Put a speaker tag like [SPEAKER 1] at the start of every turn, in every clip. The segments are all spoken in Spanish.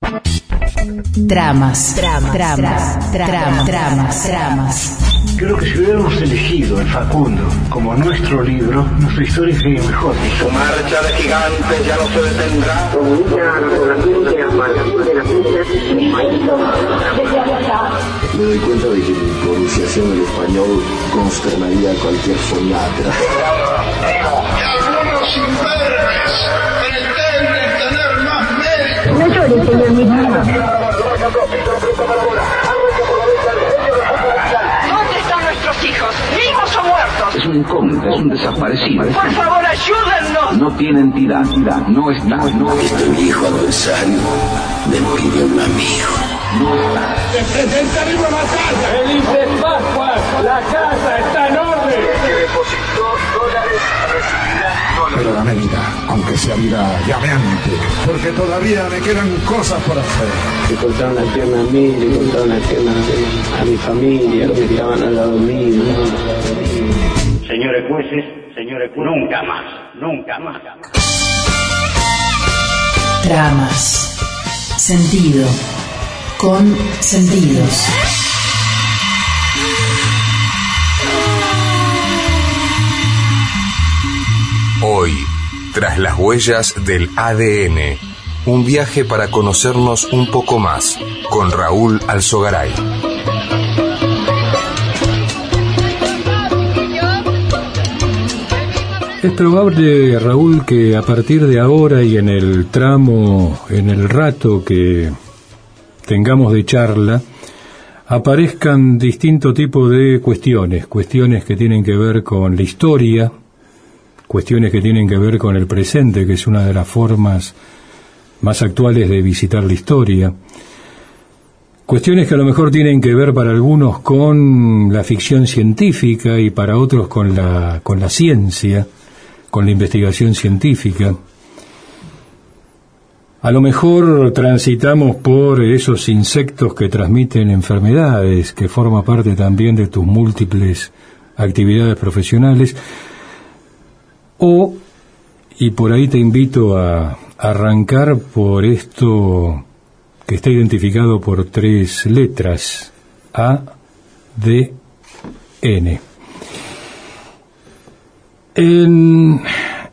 [SPEAKER 1] Tramas.
[SPEAKER 2] Creo que si hubiéramos elegido el Facundo como nuestro libro, nuestra historia sería mejor.
[SPEAKER 3] Su marcha de gigantes ya no se detendrá.
[SPEAKER 4] Me doy cuenta de que mi pronunciación del español consternaría a cualquier foniatra.
[SPEAKER 3] Y algunos imberbes pretenden tener más mérito.
[SPEAKER 5] No llores, señor ministro.
[SPEAKER 6] ¿Dónde están nuestros hijos? ¿Vivos o muertos?
[SPEAKER 7] Es un incógnito, es un desaparecido.
[SPEAKER 6] Por favor, ayúdennos.
[SPEAKER 7] No tiene entidad, no está, no está.
[SPEAKER 4] Este viejo adversario me pide un amigo.
[SPEAKER 7] No está.
[SPEAKER 3] ¡Se presenta arriba la casa! ¡Feliz de Pascua! ¡La casa está en orden! Que depositó dólares recibirá dólares.
[SPEAKER 8] Pero dame vida, aunque sea vida llameante, porque todavía me quedan cosas por hacer.
[SPEAKER 9] Le cortaron la pierna a mí, le cortaron la pierna a mi familia, los que estaban al lado mío.
[SPEAKER 10] Señores jueces, nunca más.
[SPEAKER 1] Tramas. Sentido. Con sentidos.
[SPEAKER 11] Hoy, tras las huellas del ADN, un viaje para conocernos un poco más, con Raúl Alzogaray.
[SPEAKER 12] Es probable, Raúl, que a partir de ahora y en el tramo, en el rato que tengamos de charla, aparezcan distinto tipo de cuestiones que tienen que ver con la historia, cuestiones que tienen que ver con el presente, que es una de las formas más actuales de visitar la historia, cuestiones que a lo mejor tienen que ver para algunos con la ficción científica y para otros con la ciencia, con la investigación científica. A lo mejor transitamos por esos insectos que transmiten enfermedades, que forma parte también de tus múltiples actividades profesionales, y por ahí te invito a arrancar por esto que está identificado por 3 letras, A, D, N. En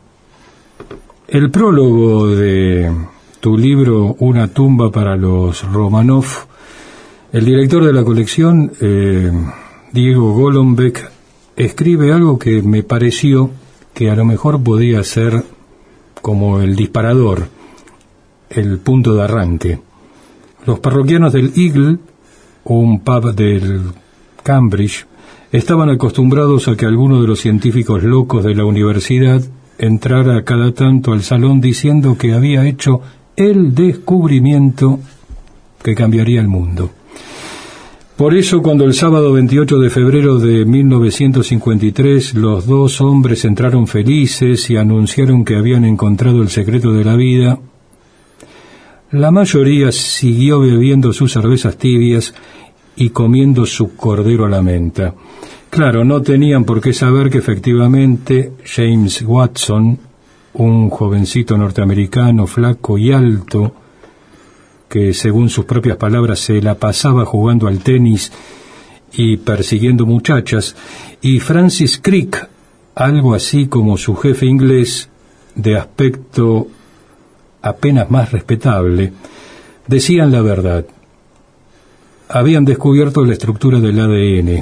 [SPEAKER 12] el prólogo de tu libro Una tumba para los Romanov, el director de la colección, Diego Golombek, escribe algo que me pareció que a lo mejor podía ser como el disparador, el punto de arranque. Los parroquianos del Eagle, un pub del Cambridge, estaban acostumbrados a que alguno de los científicos locos de la universidad entrara cada tanto al salón diciendo que había hecho el descubrimiento que cambiaría el mundo. Por eso, cuando el sábado 28 de febrero de 1953 los 2 hombres entraron felices y anunciaron que habían encontrado el secreto de la vida, la mayoría siguió bebiendo sus cervezas tibias y comiendo su cordero a la menta. Claro, no tenían por qué saber que efectivamente James Watson, un jovencito norteamericano flaco y alto, que según sus propias palabras se la pasaba jugando al tenis y persiguiendo muchachas, y Francis Crick, algo así como su jefe inglés, de aspecto apenas más respetable, decían la verdad. Habían descubierto la estructura del ADN,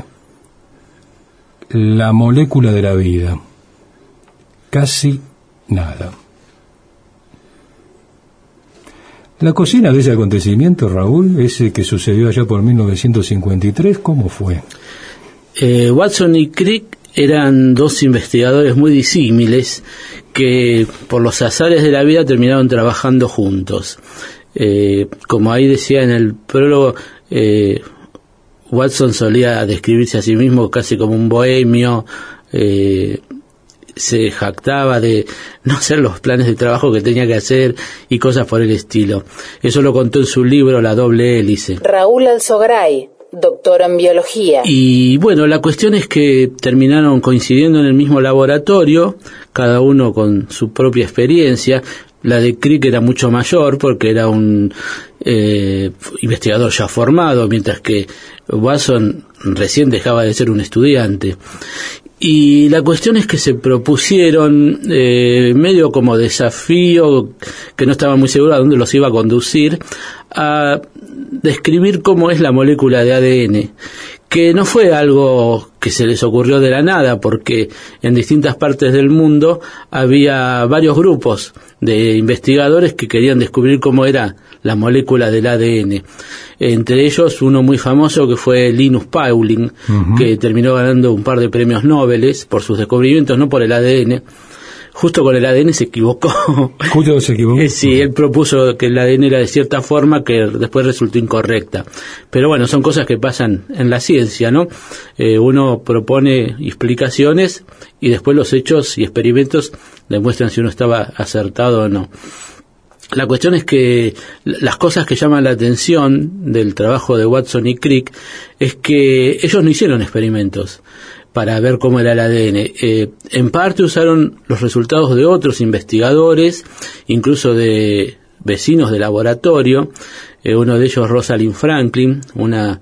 [SPEAKER 12] la molécula de la vida. Casi nada. La cocina de ese acontecimiento, Raúl, ese que sucedió allá por 1953, ¿cómo fue?
[SPEAKER 9] Watson y Crick eran 2 investigadores muy disímiles que por los azares de la vida terminaron trabajando juntos. Como ahí decía en el prólogo, Watson solía describirse a sí mismo casi como un bohemio, se jactaba de no hacer los planes de trabajo que tenía que hacer y cosas por el estilo. Eso lo contó en su libro La doble hélice.
[SPEAKER 1] Raúl Alzogaray, doctor en biología.
[SPEAKER 9] Y bueno, la cuestión es que terminaron coincidiendo en el mismo laboratorio, cada uno con su propia experiencia. La de Crick era mucho mayor porque era un investigador ya formado, mientras que Watson recién dejaba de ser un estudiante. Y la cuestión es que se propusieron, medio como desafío, que no estaba muy seguro a dónde los iba a conducir, a describir cómo es la molécula de ADN, que no fue algo que se les ocurrió de la nada, porque en distintas partes del mundo había varios grupos de investigadores que querían descubrir cómo era la molécula del ADN. Entre ellos uno muy famoso que fue Linus Pauling, que terminó ganando un par de premios Nobel por sus descubrimientos, no por el ADN. Justo con el ADN se equivocó.
[SPEAKER 12] ¿Justo se equivocó?
[SPEAKER 9] Sí, él propuso que el ADN era de cierta forma que después resultó incorrecta. Pero bueno, son cosas que pasan en la ciencia, ¿no? Uno propone explicaciones y después los hechos y experimentos demuestran si uno estaba acertado o no. La cuestión es que las cosas que llaman la atención del trabajo de Watson y Crick es que ellos no hicieron experimentos para ver cómo era el ADN. En parte usaron los resultados de otros investigadores, incluso de vecinos de laboratorio, uno de ellos Rosalind Franklin, una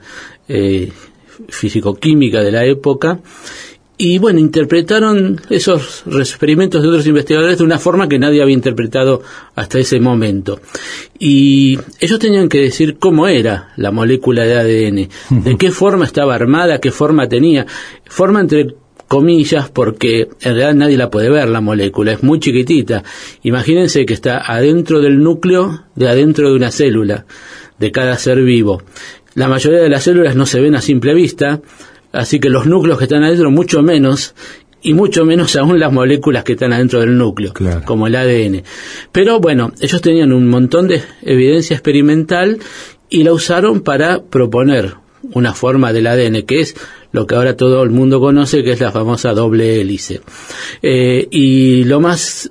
[SPEAKER 9] físico-química de la época, y bueno, interpretaron esos experimentos de otros investigadores de una forma que nadie había interpretado hasta ese momento. Y ellos tenían que decir cómo era la molécula de ADN, de qué forma estaba armada, qué forma tenía, forma entre comillas, porque en realidad nadie la puede ver la molécula, es muy chiquitita. Imagínense que está adentro del núcleo, de adentro de una célula, de cada ser vivo. La mayoría de las células no se ven a simple vista, así que los núcleos que están adentro mucho menos, y mucho menos aún las moléculas que están adentro del núcleo, claro, como el ADN. Pero bueno, ellos tenían un montón de evidencia experimental y la usaron para proponer una forma del ADN, que es lo que ahora todo el mundo conoce, que es la famosa doble hélice. Y lo más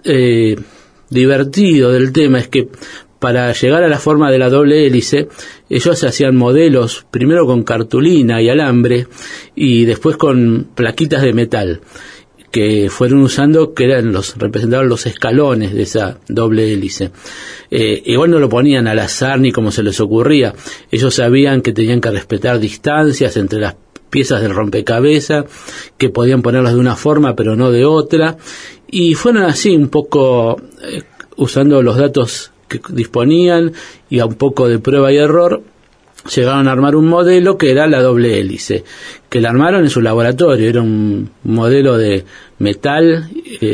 [SPEAKER 9] divertido del tema es que para llegar a la forma de la doble hélice, ellos hacían modelos, primero con cartulina y alambre, y después con plaquitas de metal, que fueron usando, que representaban los escalones de esa doble hélice. Igual no lo ponían al azar ni como se les ocurría. Ellos sabían que tenían que respetar distancias entre las piezas del rompecabezas, que podían ponerlas de una forma pero no de otra, y fueron así un poco usando los datos que disponían y a un poco de prueba y error, llegaron a armar un modelo que era la doble hélice, que la armaron en su laboratorio. Era un modelo de metal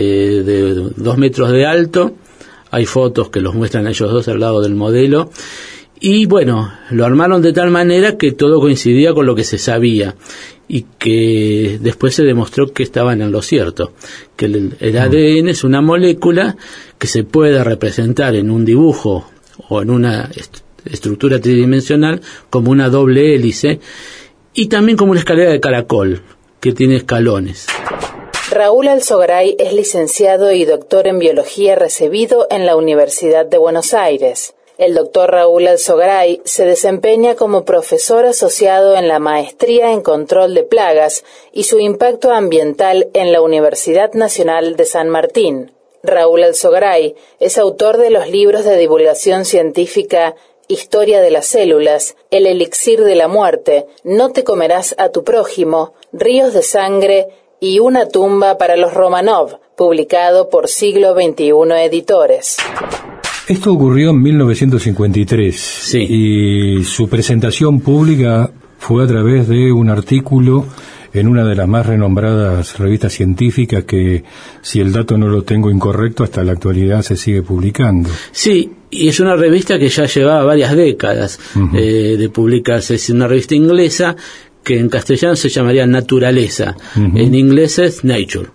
[SPEAKER 9] de 2 metros de alto. Hay fotos que los muestran a ellos dos al lado del modelo. Y bueno, lo armaron de tal manera que todo coincidía con lo que se sabía y que después se demostró que estaban en lo cierto, que el ADN es una molécula que se puede representar en un dibujo o en una estructura tridimensional como una doble hélice y también como una escalera de caracol que tiene escalones.
[SPEAKER 1] Raúl Alzogaray es licenciado y doctor en biología recibido en la Universidad de Buenos Aires. El doctor Raúl Alzogaray se desempeña como profesor asociado en la Maestría en Control de Plagas y su impacto ambiental en la Universidad Nacional de San Martín. Raúl Alzogaray es autor de los libros de divulgación científica Historia de las células, El elixir de la muerte, No te comerás a tu prójimo, Ríos de sangre y Una tumba para los Romanov, publicado por Siglo XXI Editores.
[SPEAKER 12] Esto ocurrió en 1953, sí, y su presentación pública fue a través de un artículo en una de las más renombradas revistas científicas que, si el dato no lo tengo incorrecto, hasta la actualidad se sigue publicando.
[SPEAKER 9] Sí, y es una revista que ya llevaba varias décadas de publicarse. Es una revista inglesa que en castellano se llamaría Naturaleza, en inglés es Nature.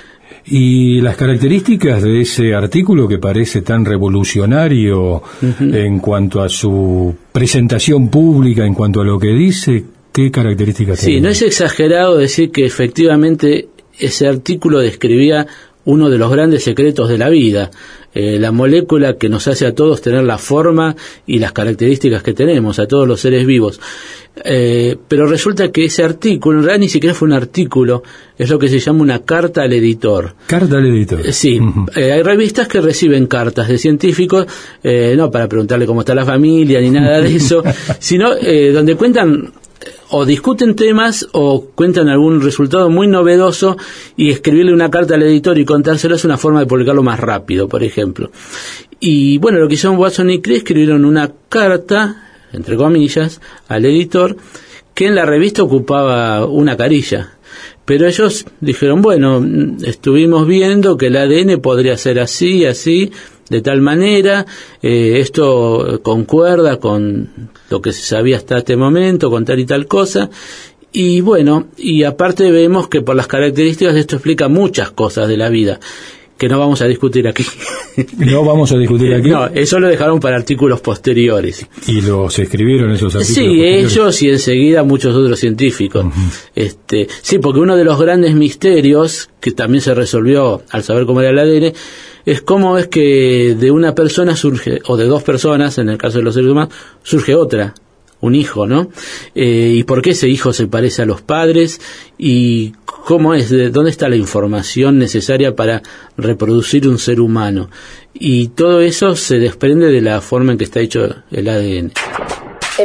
[SPEAKER 12] Y las características de ese artículo, que parece tan revolucionario en cuanto a su presentación pública, en cuanto a lo que dice, ¿qué características tiene?
[SPEAKER 9] Sí, no es exagerado decir que efectivamente ese artículo describía uno de los grandes secretos de la vida, la molécula que nos hace a todos tener la forma y las características que tenemos, a todos los seres vivos. Pero resulta que ese artículo, en realidad ni siquiera fue un artículo, es lo que se llama una carta al editor.
[SPEAKER 12] ¿Carta al editor?
[SPEAKER 9] Sí, hay revistas que reciben cartas de científicos, no para preguntarle cómo está la familia ni nada de eso, sino donde cuentan o discuten temas o cuentan algún resultado muy novedoso, y escribirle una carta al editor y contárselo es una forma de publicarlo más rápido, por ejemplo. Y bueno, lo que hicieron Watson y Crick, escribieron una carta, entre comillas, al editor, que en la revista ocupaba una carilla. Pero ellos dijeron, bueno, estuvimos viendo que el ADN podría ser así, así, de tal manera, esto concuerda con lo que se sabía hasta este momento, con tal y tal cosa, y bueno, y aparte vemos que por las características esto explica muchas cosas de la vida, que no vamos a discutir aquí.
[SPEAKER 12] ¿No vamos a discutir aquí?
[SPEAKER 9] No, eso lo dejaron para artículos posteriores.
[SPEAKER 12] ¿Y los escribieron esos artículos
[SPEAKER 9] posteriores? Sí, ellos y enseguida muchos otros científicos. Sí, porque uno de los grandes misterios, que también se resolvió al saber cómo era el ADN, es cómo es que de una persona surge, o de dos personas, en el caso de los seres humanos, surge otra, un hijo, ¿no? Y por qué ese hijo se parece a los padres, y cómo es, de dónde está la información necesaria para reproducir un ser humano. Y todo eso se desprende de la forma en que está hecho el ADN.
[SPEAKER 1] En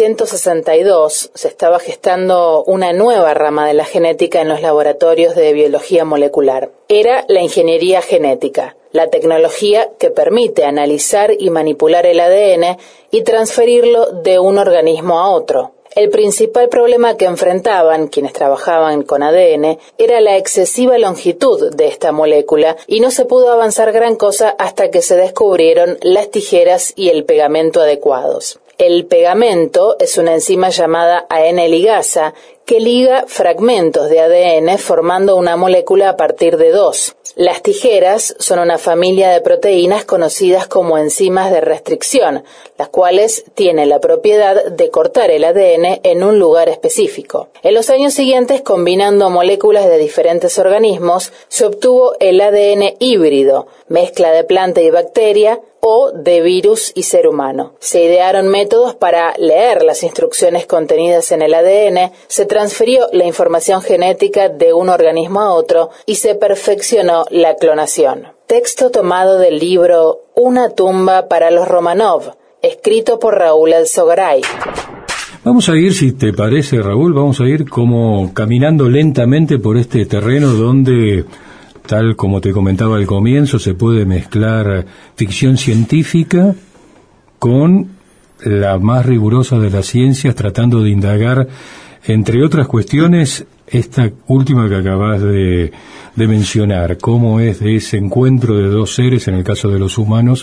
[SPEAKER 1] 1962 se estaba gestando una nueva rama de la genética en los laboratorios de biología molecular. Era la ingeniería genética, la tecnología que permite analizar y manipular el ADN y transferirlo de un organismo a otro. El principal problema que enfrentaban quienes trabajaban con ADN era la excesiva longitud de esta molécula, y no se pudo avanzar gran cosa hasta que se descubrieron las tijeras y el pegamento adecuados. El pegamento es una enzima llamada AN-ligasa que liga fragmentos de ADN formando una molécula a partir de dos. Las tijeras son una familia de proteínas conocidas como enzimas de restricción, las cuales tienen la propiedad de cortar el ADN en un lugar específico. En los años siguientes, combinando moléculas de diferentes organismos, se obtuvo el ADN híbrido, mezcla de planta y bacteria, o de virus y ser humano. Se idearon métodos para leer las instrucciones contenidas en el ADN, se transfirió la información genética de un organismo a otro y se perfeccionó la clonación. Texto tomado del libro Una tumba para los Romanov, escrito por Raúl Alzogaray.
[SPEAKER 12] Vamos a ir, si te parece, Raúl, vamos a ir como caminando lentamente por este terreno donde, tal como te comentaba al comienzo, se puede mezclar ficción científica con la más rigurosa de las ciencias, tratando de indagar, entre otras cuestiones, esta última que acabas de mencionar, cómo es de ese encuentro de dos seres, en el caso de los humanos,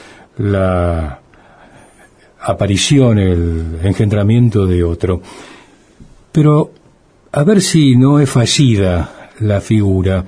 [SPEAKER 12] la aparición, el engendramiento de otro. Pero, a ver si no es fallida la figura.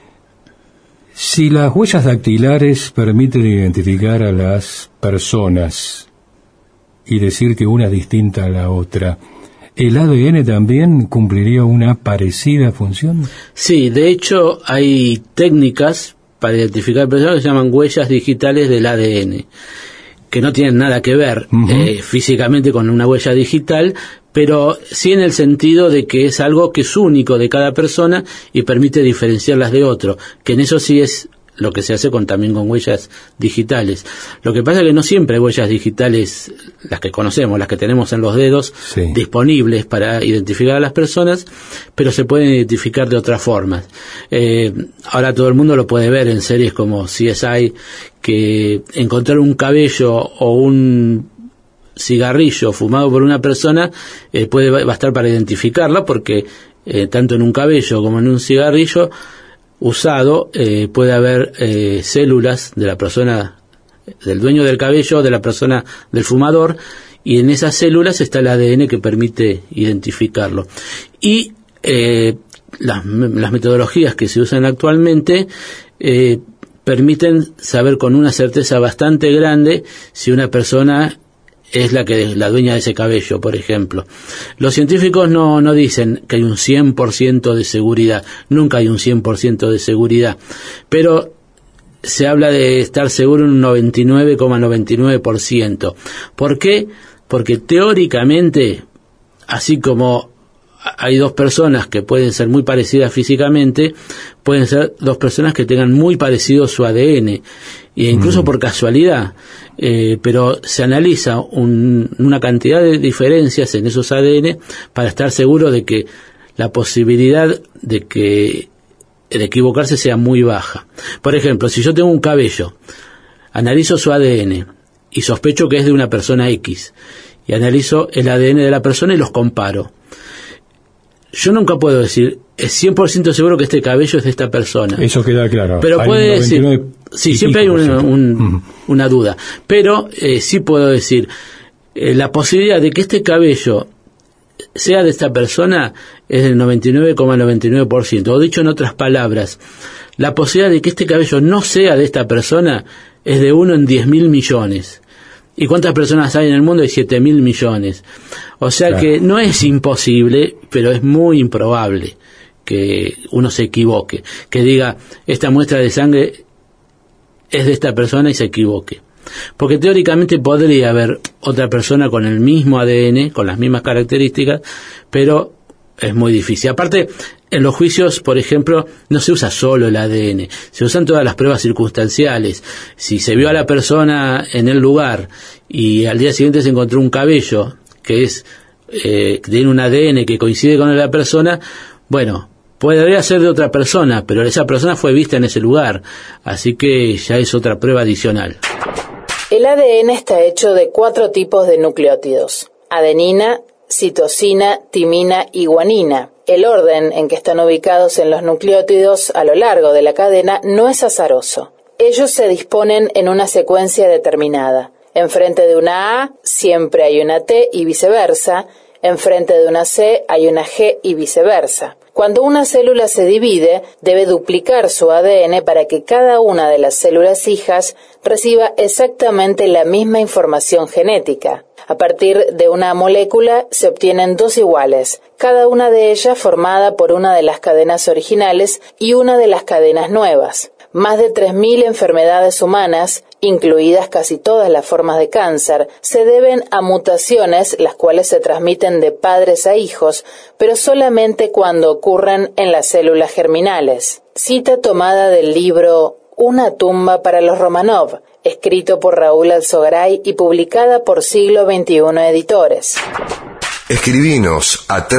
[SPEAKER 12] Si las huellas dactilares permiten identificar a las personas y decir que una es distinta a la otra, ¿el ADN también cumpliría una parecida función?
[SPEAKER 9] Sí, de hecho hay técnicas para identificar personas que se llaman huellas digitales del ADN, que no tienen nada que ver físicamente con una huella digital, pero sí en el sentido de que es algo que es único de cada persona y permite diferenciarlas de otro, que en eso sí es lo que se hace también con huellas digitales. Lo que pasa es que no siempre hay huellas digitales, las que conocemos, las que tenemos en los dedos, disponibles para identificar a las personas, pero se pueden identificar de otras formas. Ahora todo el mundo lo puede ver en series como CSI, que encontrar un cabello o un cigarrillo fumado por una persona puede bastar para identificarla, porque tanto en un cabello como en un cigarrillo usado puede haber células de la persona, del dueño del cabello, de la persona, del fumador, y en esas células está el ADN que permite identificarlo. Y las metodologías que se usan actualmente permiten saber con una certeza bastante grande si una persona es la dueña de ese cabello, por ejemplo. Los científicos no dicen que hay un 100% de seguridad, nunca hay un 100% de seguridad, pero se habla de estar seguro en un 99,99%. ¿Por qué? Porque teóricamente, así como hay dos personas que pueden ser muy parecidas físicamente, pueden ser dos personas que tengan muy parecido su ADN, e incluso por casualidad, pero se analiza una cantidad de diferencias en esos ADN para estar seguro de que la posibilidad de equivocarse sea muy baja. Por ejemplo, si yo tengo un cabello, analizo su ADN y sospecho que es de una persona X, y analizo el ADN de la persona y los comparo, yo nunca puedo decir, es 100% seguro que este cabello es de esta persona.
[SPEAKER 12] Eso queda claro.
[SPEAKER 9] Pero puede decir, sí, siempre hay una duda. Pero sí puedo decir, la posibilidad de que este cabello sea de esta persona es del 99,99%. O dicho en otras palabras, la posibilidad de que este cabello no sea de esta persona es de 1 en 10.000 millones. ¿Y cuántas personas hay en el mundo? Hay 7.000 millones. O sea que no es imposible, pero es muy improbable que uno se equivoque. Que diga, esta muestra de sangre es de esta persona y se equivoque. Porque teóricamente podría haber otra persona con el mismo ADN, con las mismas características, pero es muy difícil. Aparte, en los juicios, por ejemplo, no se usa solo el ADN, se usan todas las pruebas circunstanciales. Si se vio a la persona en el lugar y al día siguiente se encontró un cabello que tiene un ADN que coincide con el de la persona, bueno, podría ser de otra persona, pero esa persona fue vista en ese lugar, así que ya es otra prueba adicional.
[SPEAKER 1] El ADN está hecho de 4 tipos de nucleótidos: adenina, citosina, timina y guanina. El orden en que están ubicados en los nucleótidos a lo largo de la cadena no es azaroso. Ellos se disponen en una secuencia determinada. Enfrente de una A siempre hay una T y viceversa. Enfrente de una C hay una G y viceversa. Cuando una célula se divide, debe duplicar su ADN para que cada una de las células hijas reciba exactamente la misma información genética. A partir de una molécula se obtienen 2 iguales, cada una de ellas formada por una de las cadenas originales y una de las cadenas nuevas. Más de 3.000 enfermedades humanas, incluidas casi todas las formas de cáncer, se deben a mutaciones las cuales se transmiten de padres a hijos, pero solamente cuando ocurren en las células germinales. Cita tomada del libro Una tumba para los Romanov, escrito por Raúl Alzogaray y publicada por Siglo XXI Editores.
[SPEAKER 11] Escribinos a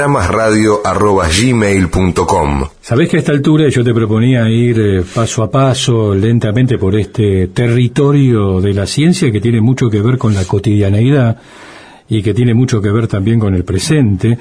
[SPEAKER 11] tramasradio@gmail.com.
[SPEAKER 12] Sabés que a esta altura yo te proponía ir paso a paso, lentamente por este territorio de la ciencia que tiene mucho que ver con la cotidianeidad y que tiene mucho que ver también con el presente,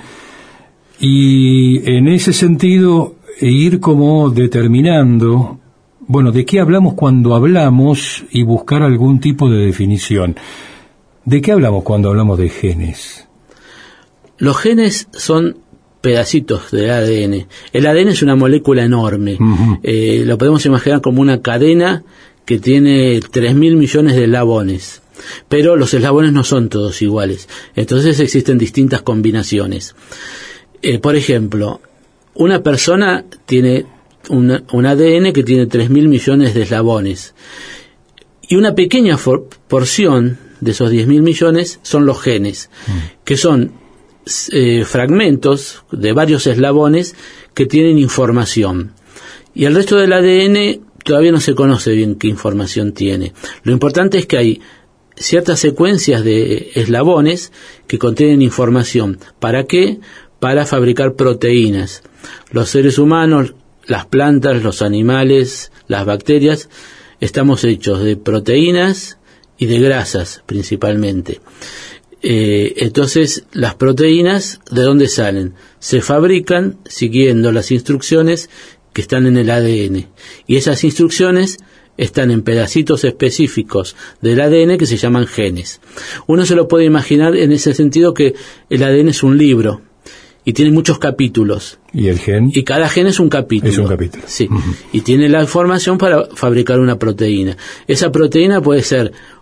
[SPEAKER 12] y en ese sentido ir como determinando, bueno, ¿de qué hablamos cuando hablamos? Y buscar algún tipo de definición. ¿De qué hablamos cuando hablamos de genes?
[SPEAKER 9] Los genes son pedacitos del ADN. El ADN es una molécula enorme. Lo podemos imaginar como una cadena que tiene 3.000 millones de eslabones. Pero los eslabones no son todos iguales. Entonces existen distintas combinaciones. Por ejemplo, una persona tiene un ADN que tiene 3.000 millones de eslabones. Y una pequeña porción de esos 10.000 millones son los genes, que son fragmentos de varios eslabones que tienen información. Y el resto del ADN todavía no se conoce bien qué información tiene. Lo importante es que hay ciertas secuencias de eslabones que contienen información. ¿Para qué? Para fabricar proteínas. Los seres humanos, las plantas, los animales, las bacterias, estamos hechos de proteínas y de grasas principalmente. Entonces, las proteínas, ¿de dónde salen? Se fabrican siguiendo las instrucciones que están en el ADN. Y esas instrucciones están en pedacitos específicos del ADN que se llaman genes. Uno se lo puede imaginar en ese sentido que el ADN es un libro y tiene muchos capítulos.
[SPEAKER 12] ¿Y el gen?
[SPEAKER 9] Y cada gen es un capítulo.
[SPEAKER 12] Es un capítulo.
[SPEAKER 9] Sí. Y tiene la información para fabricar una proteína. Esa proteína puede ser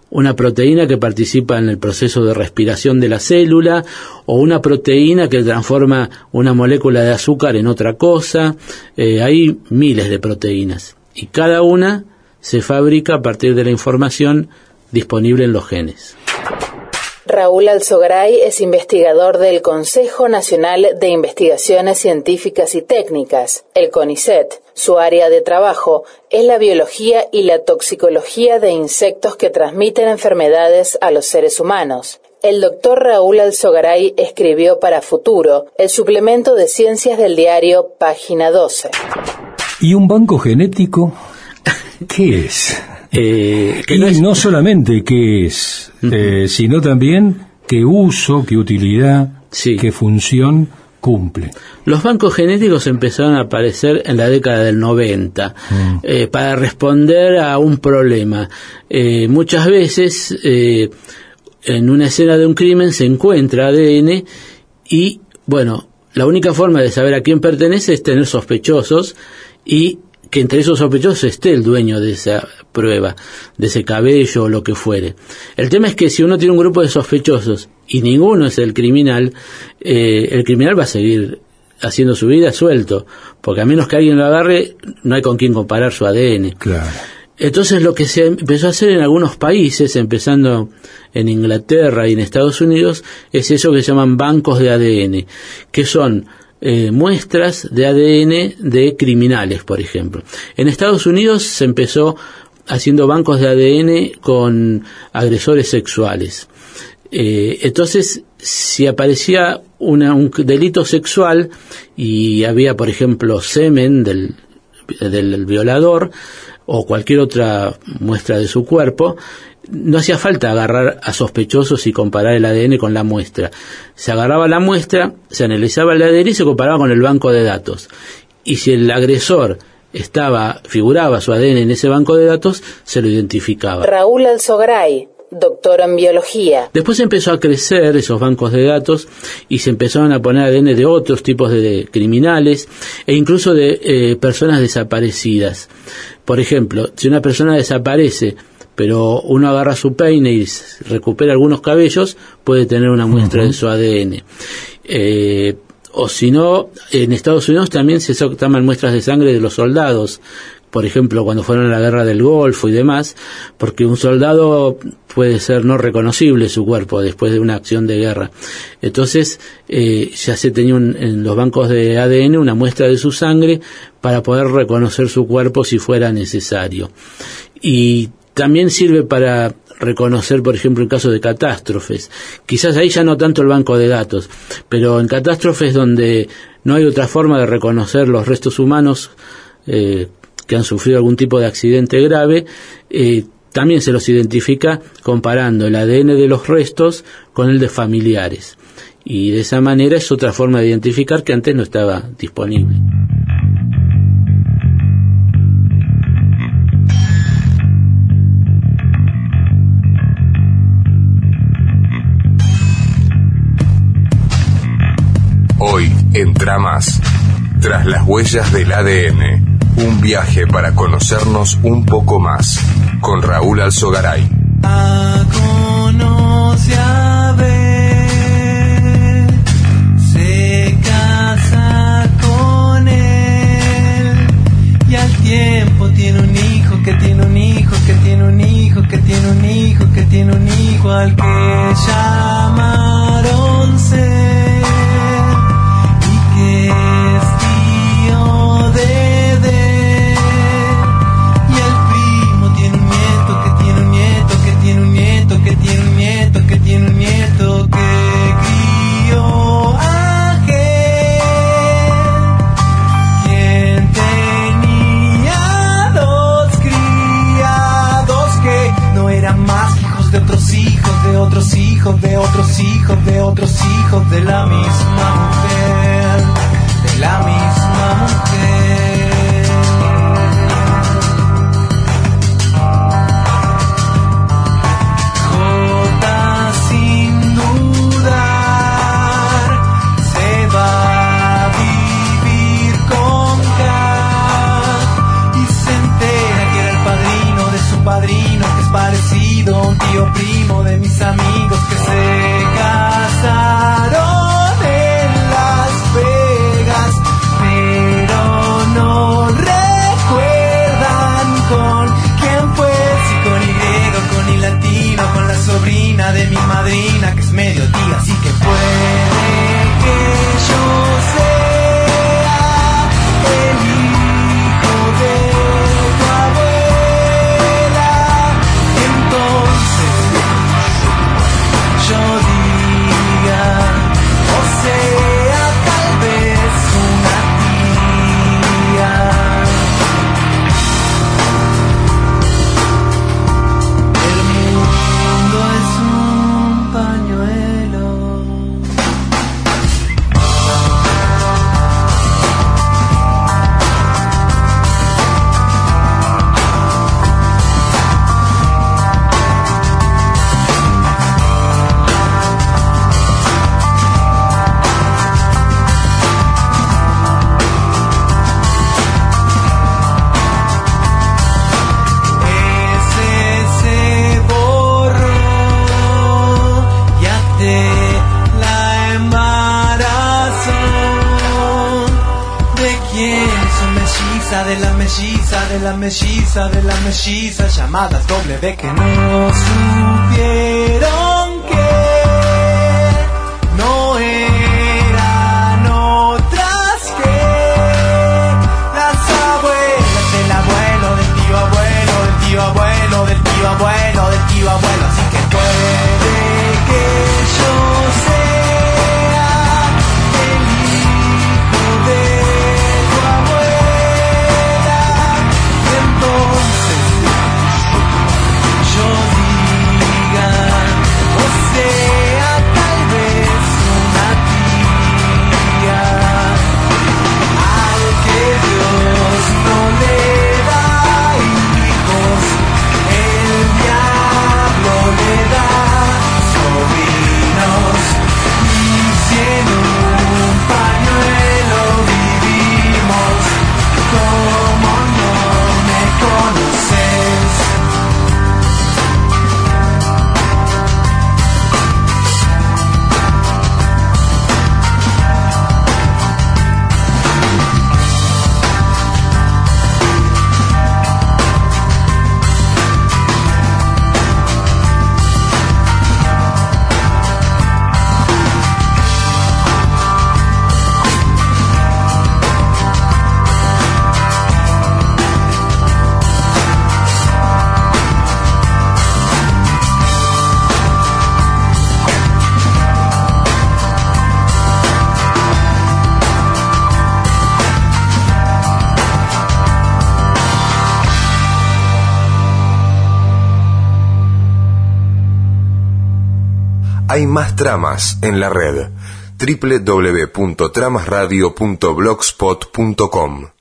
[SPEAKER 9] una proteína que participa en el proceso de respiración de la célula, o una proteína que transforma una molécula de azúcar en otra cosa. Hay miles de proteínas y cada una se fabrica a partir de la información disponible en los genes.
[SPEAKER 1] Raúl Alzogaray es investigador del Consejo Nacional de Investigaciones Científicas y Técnicas, el CONICET. Su área de trabajo es la biología y la toxicología de insectos que transmiten enfermedades a los seres humanos. El doctor Raúl Alzogaray escribió para Futuro, el suplemento de ciencias del diario Página 12.
[SPEAKER 12] ¿Y un banco genético? ¿Qué es? Y no solamente qué es, sino también qué uso, qué utilidad, qué función cumple.
[SPEAKER 9] Los bancos genéticos empezaron a aparecer en la década del 90 para responder a un problema. Muchas veces en una escena de un crimen se encuentra ADN y, bueno, la única forma de saber a quién pertenece es tener sospechosos y que entre esos sospechosos esté el dueño de esa prueba, de ese cabello o lo que fuere. El tema es que si uno tiene un grupo de sospechosos y ninguno es el criminal va a seguir haciendo su vida suelto, porque a menos que alguien lo agarre, no hay con quién comparar su ADN.
[SPEAKER 12] Claro.
[SPEAKER 9] Entonces lo que se empezó a hacer en algunos países, empezando en Inglaterra y en Estados Unidos, es eso que se llaman bancos de ADN, que son muestras de ADN de criminales, por ejemplo. En Estados Unidos se empezó haciendo bancos de ADN con agresores sexuales. Entonces, si aparecía un delito sexual y había, por ejemplo, semen del violador o cualquier otra muestra de su cuerpo, no hacía falta agarrar a sospechosos y comparar el ADN con la muestra. Se agarraba la muestra, se analizaba el ADN y se comparaba con el banco de datos. Y si el agresor figuraba su ADN en ese banco de datos, se lo identificaba.
[SPEAKER 1] Raúl Alzogaray, doctor en biología.
[SPEAKER 9] Después empezó a crecer esos bancos de datos y se empezaron a poner ADN de otros tipos de criminales e incluso de personas desaparecidas. Por ejemplo, si una persona desaparece pero uno agarra su peine y recupera algunos cabellos, puede tener una muestra de su ADN. O si no, en Estados Unidos también se toman muestras de sangre de los soldados, por ejemplo, cuando fueron a la guerra del Golfo y demás, porque un soldado puede ser no reconocible su cuerpo después de una acción de guerra. Entonces, ya se tenía en los bancos de ADN una muestra de su sangre para poder reconocer su cuerpo si fuera necesario. Y también sirve para reconocer, por ejemplo, en caso de catástrofes. Quizás ahí ya no tanto el banco de datos, pero en catástrofes donde no hay otra forma de reconocer los restos humanos que han sufrido algún tipo de accidente grave, también se los identifica comparando el ADN de los restos con el de familiares. Y de esa manera es otra forma de identificar que antes no estaba disponible.
[SPEAKER 11] Hoy, en Tramas, tras las huellas del ADN, un viaje para conocernos un poco más, con Raúl Alzogaray.
[SPEAKER 13] Conoce a ver, se casa con él, y al tiempo tiene un hijo, que tiene un hijo, que tiene un hijo, que tiene un hijo, que tiene un hijo, al que llamaron ser. De otros hijos, de otros hijos, de la misma mujer, de la misma mujer. Jota sin dudar se va a vivir con Kat y se entera que era el padrino de su padrino, que es parecido a un tío melliza llamadas W que no supieron que no eran otras que las abuelas del abuelo, del tío abuelo, del tío abuelo, del tío abuelo, del tío abuelo. Así que puede que yo sea el hijo de tu abuela y entonces yo diga, o sea, tal vez una tía al que Dios no le da hijos, el diablo le da sobrinos, y si en un pañuelo vivimos, ¿cómo no me conoces?
[SPEAKER 11] Hay más tramas en la red. www.tramasradio.blogspot.com